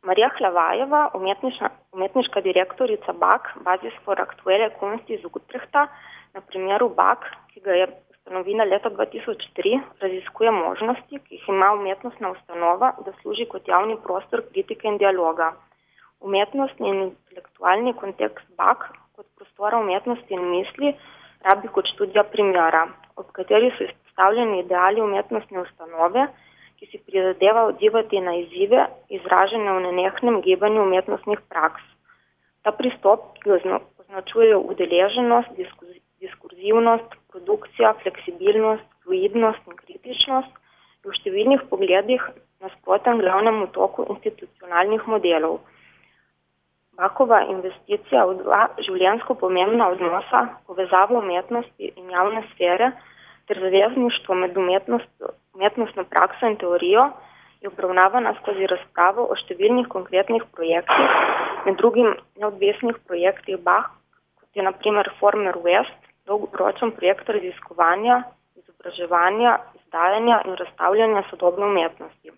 Marija Hlavajeva, umetniška direktorica BAK, Basis for aktuelle Kunst iz Utrechta, na primeru BAK, ki ga je ustanovila leta 2003, raziskuje možnosti, ki jih ima umetnostna ustanova, da služi kot javni prostor kritike in dialoga. Umetnostni in intelektualni kontekst BAK kot prostora umetnosti in misli rabi kot študija primera, ob kateri so izpostavljeni ideali umetnostne ustanove, ki si prizadeva odzivati na izzive, izražene v nenehnem gibanju umetnostnih praks. Ta pristop, ki ga označujejo udeleženost, diskurzivnost, produkcija, fleksibilnost, fluidnost in kritičnost, je v številnih pogledih nasproten glavnemu toku institucionalnih modelov. Bakova investicija v dva življenjsko pomembna odnosa, povezavo umetnosti in javne sfere ter zavezništvo med umetnostno prakso in teorijo, je obravnavana skozi razpravo o številnih konkretnih projektih, med drugim neodvisnih projektih BAK, kot je na primer Former West, dolgoročen projekt raziskovanja, izobraževanja, izdajanja in razstavljanja sodobne umetnosti.